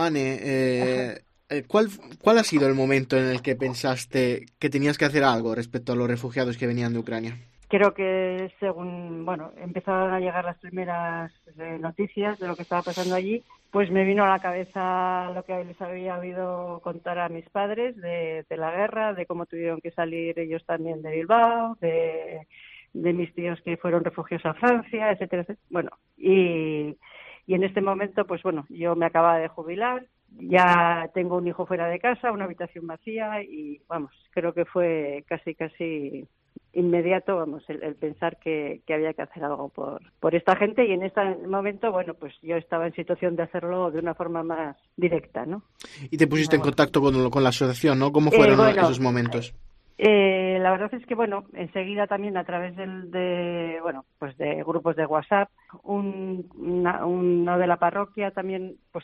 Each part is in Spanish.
Anne, Ajá. ¿cuál ha sido el momento en el que pensaste que tenías que hacer algo respecto a los refugiados que venían de Ucrania? Creo que según, bueno, empezaron a llegar las primeras noticias de lo que estaba pasando allí, pues me vino a la cabeza lo que les había oído contar a mis padres de la guerra, de cómo tuvieron que salir ellos también de Bilbao, de mis tíos que fueron refugiados a Francia, etcétera, etcétera. Bueno, y en este momento, pues bueno, yo me acababa de jubilar, ya tengo un hijo fuera de casa, una habitación vacía y, vamos, creo que fue casi inmediato, vamos, el pensar que había que hacer algo por esta gente y en este momento, bueno, pues yo estaba en situación de hacerlo de una forma más directa, ¿no? Y te pusiste en Bueno, contacto con la asociación, ¿no? ¿Cómo fueron bueno, esos momentos? la verdad es que, bueno, enseguida también a través bueno, pues de grupos de WhatsApp, uno de la parroquia también, pues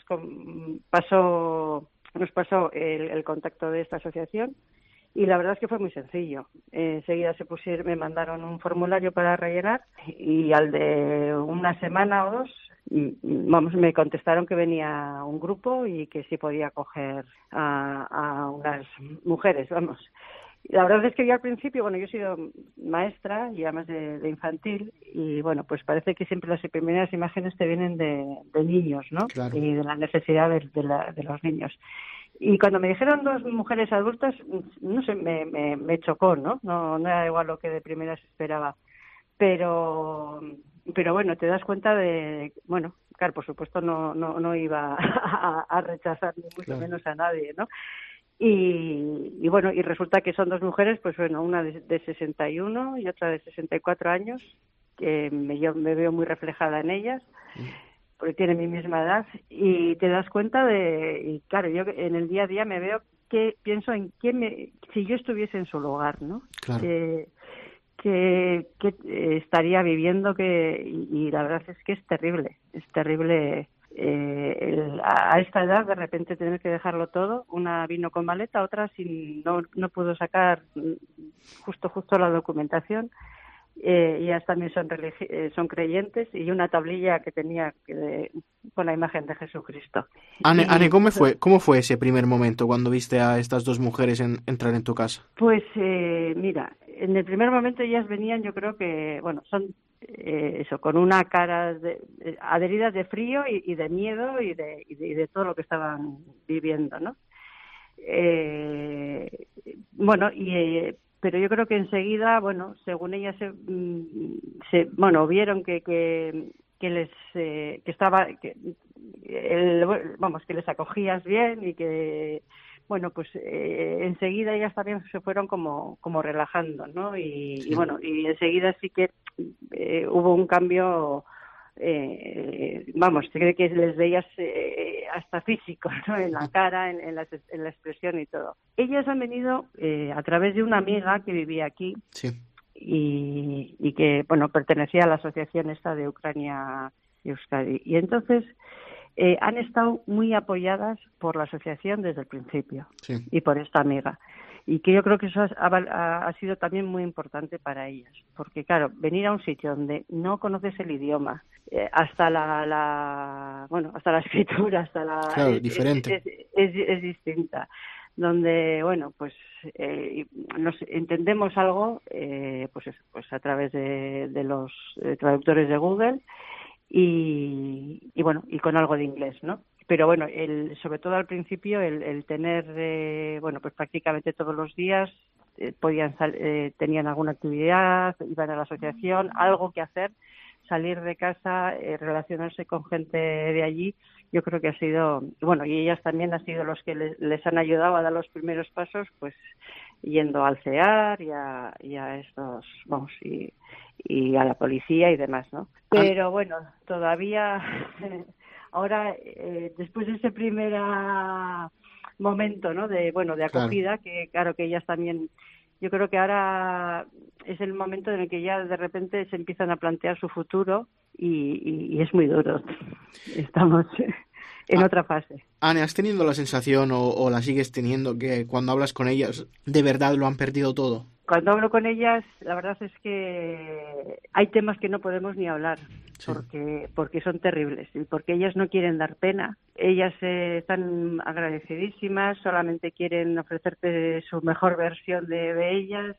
nos pasó el contacto de esta asociación y la verdad es que fue muy sencillo. Enseguida me mandaron un formulario para rellenar y al de una semana o dos, vamos, me contestaron que venía un grupo y que sí podía coger a unas mujeres, vamos. La verdad es que yo al principio, bueno, yo he sido maestra y además de infantil y bueno, pues parece que siempre las primeras imágenes te vienen de niños, ¿no? Claro. Y de la necesidad de los niños. Y cuando me dijeron dos mujeres adultas, no sé, me chocó, ¿no? No era igual lo que de primeras esperaba. Pero bueno, te das cuenta bueno, claro, por supuesto no iba a rechazar ni mucho Claro. menos a nadie, ¿no? Y bueno, y resulta que son dos mujeres, pues bueno, una de 61 y otra de 64 años, que yo me veo muy reflejada en ellas, porque tienen mi misma edad, y te das cuenta y claro, yo en el día a día me veo que pienso en si yo estuviese en su lugar, ¿no? Claro. Que estaría viviendo, y la verdad es que es terrible a esta edad de repente tener que dejarlo todo. Una vino con maleta, otra no pudo sacar justo la documentación. Ellas también son creyentes y una tablilla que tenía con la imagen de Jesucristo. Anne, Y ¿cómo fue ese primer momento cuando viste a estas dos mujeres entrar en tu casa? pues mira, en el primer momento ellas venían, yo creo que, bueno, son eso, con una cara adheridas de frío y de miedo y de todo lo que estaban viviendo, ¿no? Bueno, pero yo creo que enseguida, bueno, según ellas bueno, vieron que les vamos, que les acogías bien y que bueno, pues enseguida ellas también se fueron como relajando, ¿no? Y Sí. bueno, y enseguida sí que hubo un cambio, vamos, se cree que les veías hasta físico, ¿no? En la cara, en la expresión y todo. Ellas han venido a través de una amiga que vivía aquí. Sí. Y que, bueno, pertenecía a la asociación esta de Ucrania y Euskadi. Y entonces han estado muy apoyadas por la asociación desde el principio Sí. y por esta amiga. Y que yo creo que eso ha sido también muy importante para ellas. Porque, claro, venir a un sitio donde no conoces el idioma, hasta hasta la escritura, Claro, diferente. es distinta. Donde, bueno, pues nos entendemos algo, pues a través de los traductores de Google y bueno, y con algo de inglés, ¿no? Pero bueno, sobre todo al principio, el tener, bueno, pues prácticamente todos los días tenían alguna actividad, iban a la asociación, algo que hacer, salir de casa, relacionarse con gente de allí. Yo creo que ha sido, bueno, y ellas también han sido los que les han ayudado a dar los primeros pasos, pues yendo al CEAR y a estos, vamos, y a la policía y demás, ¿no? Pero bueno, todavía ahora, después de ese primer momento, ¿no? De acogida, que claro que ellas también, yo creo que ahora es el momento en el que ya de repente se empiezan a plantear su futuro y es muy duro. Estamos en otra fase. Anne, ¿has tenido la sensación o la sigues teniendo que cuando hablas con ellas de verdad lo han perdido todo? cuando hablo con ellas, la verdad es que hay temas que no podemos ni hablar, Sí. porque son terribles y porque ellas no quieren dar pena. Ellas están agradecidísimas, solamente quieren ofrecerte su mejor versión de ellas,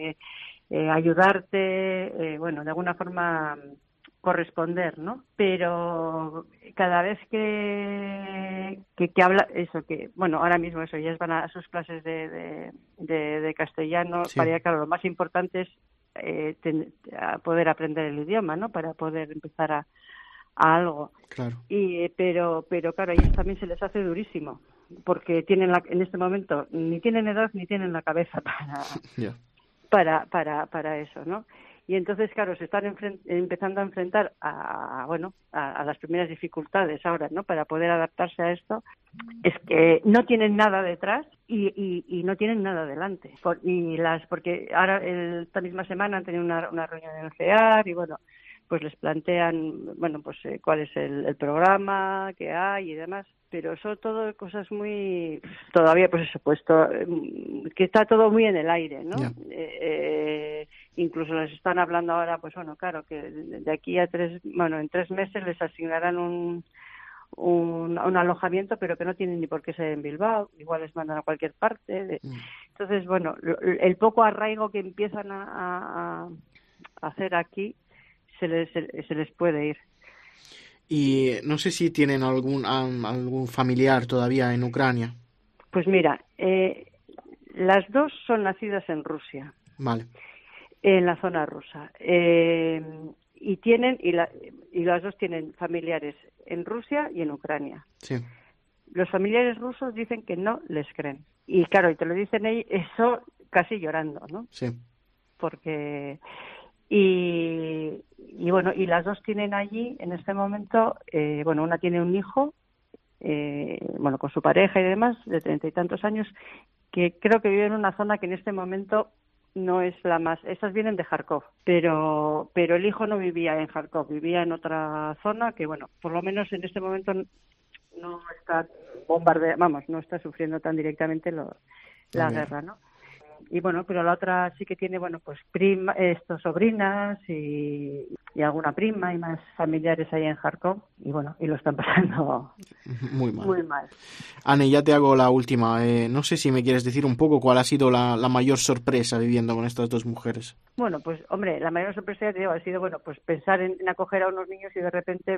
ayudarte, bueno, de alguna forma corresponder, ¿no? Pero cada vez que habla eso, que bueno, ahora mismo eso, ellas van a sus clases de castellano, Sí. para ella, claro, lo más importante es a poder aprender el idioma, ¿no? Para poder empezar a algo. Claro. Pero claro, a ellos también se les hace durísimo, porque tienen en este momento ni tienen edad ni tienen la cabeza Ya. para eso, ¿no? Y entonces, claro, se están empezando a enfrentar a las primeras dificultades ahora, ¿no? Para poder adaptarse a esto, es que no tienen nada detrás y no tienen nada delante. Porque ahora, esta misma semana han tenido una reunión en el CEAR y, bueno, pues les plantean, bueno, pues cuál es el programa que hay y demás, pero son todo cosas muy, todavía, pues eso, que está todo muy en el aire, ¿no? Yeah. Incluso les están hablando ahora, pues bueno, claro, que de aquí a en 3 meses les asignarán un alojamiento, pero que no tienen ni por qué ser en Bilbao, igual les mandan a cualquier parte. Entonces, bueno, el poco arraigo que empiezan a hacer aquí se les puede ir. Y no sé si tienen algún familiar todavía en Ucrania. Pues mira, las dos son nacidas en Rusia. Vale. En la zona rusa. Y las dos tienen familiares en Rusia y en Ucrania. Sí. Los familiares rusos dicen que no les creen. Y claro, y te lo dicen ellos, eso casi llorando, ¿no? Sí. Porque... Y bueno, y las dos tienen allí, en este momento, bueno, una tiene un hijo, bueno, con su pareja y demás, de 30 y tantos años, que creo que vive en una zona que en este momento no es la más... Esas vienen de Kharkov, pero el hijo no vivía en Kharkov, vivía en otra zona que, bueno, por lo menos en este momento no está no está sufriendo tan directamente la guerra, ¿no? Y bueno, pero la otra sí que tiene, bueno, pues sobrinas y alguna prima y más familiares ahí en Kharkov, y bueno, y lo están pasando muy mal. Muy mal. Anne, ya te hago la última. No sé si me quieres decir un poco cuál ha sido la mayor sorpresa viviendo con estas dos mujeres. Bueno, pues hombre, la mayor sorpresa, ya te digo, ha sido, bueno, pues pensar en acoger a unos niños y de repente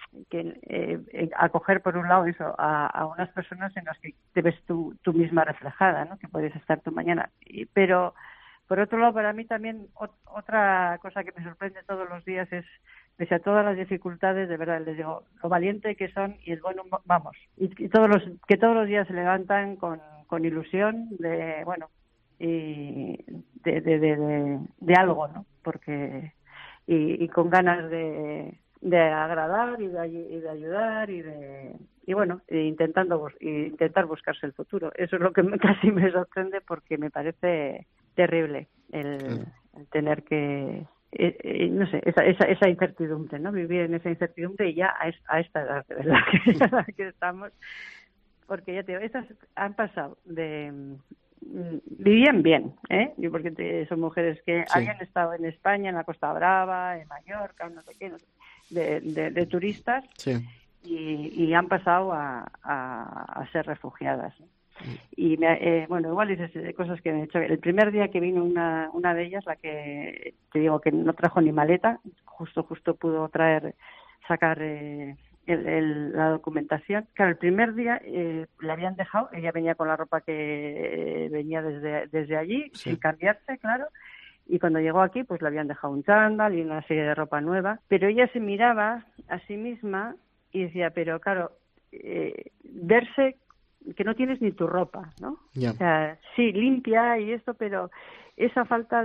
acoger por un lado eso a unas personas en las que te ves tú misma reflejada, ¿no? Que puedes estar tú mañana. Pero por otro lado, para mí también otra cosa que me sorprende todos los días es, pese a todas las dificultades, de verdad, les digo, lo valiente que son y el bueno, vamos, y que todos los días se levantan con ilusión de, bueno, y de algo, ¿no? Porque y con ganas de agradar y de ayudar y bueno, intentar buscarse el futuro. Eso es lo que casi me sorprende, porque me parece terrible el tener que no sé, esa incertidumbre, ¿no? Vivir en esa incertidumbre, y ya a esta edad, de verdad, que estamos, porque ya te digo, estas han pasado vivían bien, porque son mujeres que habían estado en España, en la Costa Brava, en Mallorca, no sé qué, de turistas, y han pasado a ser refugiadas, ¿no? Y bueno, igual dices cosas que me he hecho. El primer día que vino una de ellas, la que te digo que no trajo ni maleta, justo pudo sacar la documentación. Claro, el primer día le habían dejado, ella venía con la ropa que venía desde allí, sin cambiarse, claro, y cuando llegó aquí pues le habían dejado un chándal y una serie de ropa nueva, pero ella se miraba a sí misma y decía, pero claro, verse que no tienes ni tu ropa, ¿no? Yeah. O sea, sí, limpia y esto, pero esa falta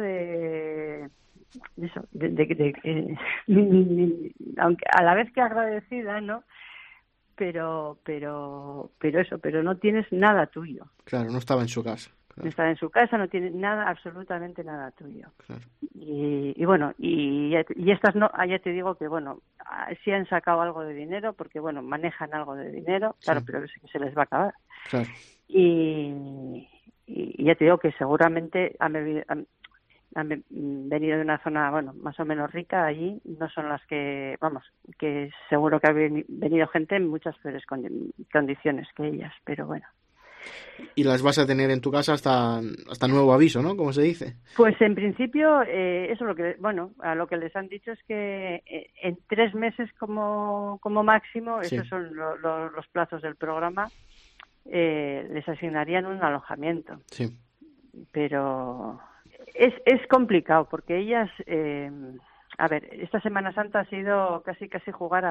aunque a la vez que agradecida, ¿no? Pero no tienes nada tuyo. Claro, no estaba en su casa. Claro. No estaba en su casa, no tiene nada, absolutamente nada tuyo. Claro. Y bueno, y estas no, ya te digo que bueno, sí han sacado algo de dinero, porque bueno, manejan algo de dinero, claro, pero es que se les va a acabar. Claro. Y ya te digo que seguramente han venido de una zona, bueno, más o menos rica allí, no son las que, vamos, que seguro que ha venido gente en muchas peores condiciones que ellas, pero bueno. Y las vas a tener en tu casa hasta nuevo aviso, ¿no? Como se dice. Pues en principio, eso es lo que, bueno, a lo que les han dicho es que en 3 meses como máximo, Sí. esos son los plazos del programa, les asignarían un alojamiento. Sí. Pero es complicado porque ellas, a ver, esta Semana Santa ha sido casi jugar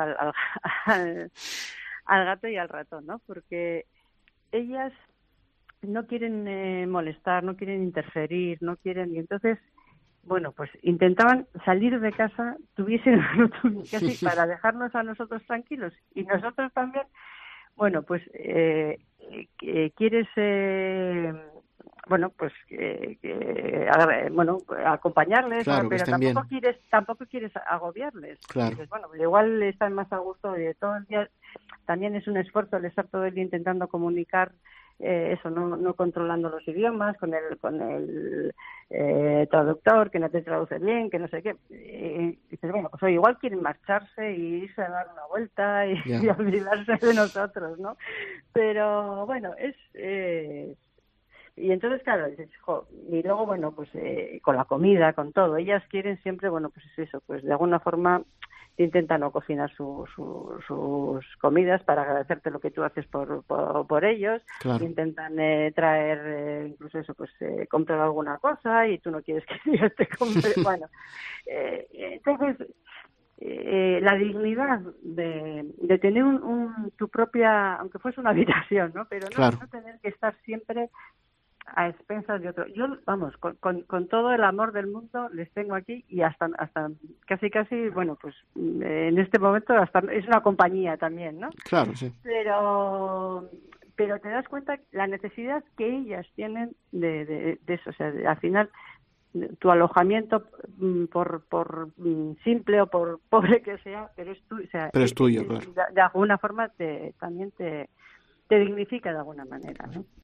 al gato y al ratón, ¿no? Porque ellas no quieren molestar, no quieren interferir, no quieren, y entonces, bueno, pues intentaban salir de casa, tuviesen casi para dejarnos a nosotros tranquilos y nosotros también. Bueno, pues quieres, bueno, pues bueno, acompañarles, Claro, que pero estén bien. tampoco quieres agobiarles. Claro. Dices, bueno, igual están más a gusto de todo el día. También es un esfuerzo el estar todo el día intentando comunicar. Eso, no controlando los idiomas, con el traductor que no te traduce bien, que no sé qué. Dices, bueno, pues igual quieren marcharse y irse a dar una vuelta y, Ya. y olvidarse de nosotros, ¿no? Pero bueno, y entonces, claro, dices, jo, y luego, bueno, pues con la comida, con todo, ellas quieren siempre, bueno, pues es eso, pues de alguna forma intentan no cocinar sus comidas para agradecerte lo que tú haces por ellos, Claro. intentan traer, incluso eso, pues comprar alguna cosa y tú no quieres que ellos te compren, bueno, entonces la dignidad de tener tu propia, aunque fuese una habitación, ¿no? Pero Claro. no tener que estar siempre a expensas de otro. Yo, vamos, con todo el amor del mundo les tengo aquí y hasta casi, bueno, pues en este momento hasta es una compañía también, ¿no? Claro, sí. Pero te das cuenta la necesidad que ellas tienen de eso, o sea, al final tu alojamiento por simple o por pobre que sea, pero es tuyo, o sea, Pero es tuyo, claro. de alguna forma también te dignifica de alguna manera, ¿no?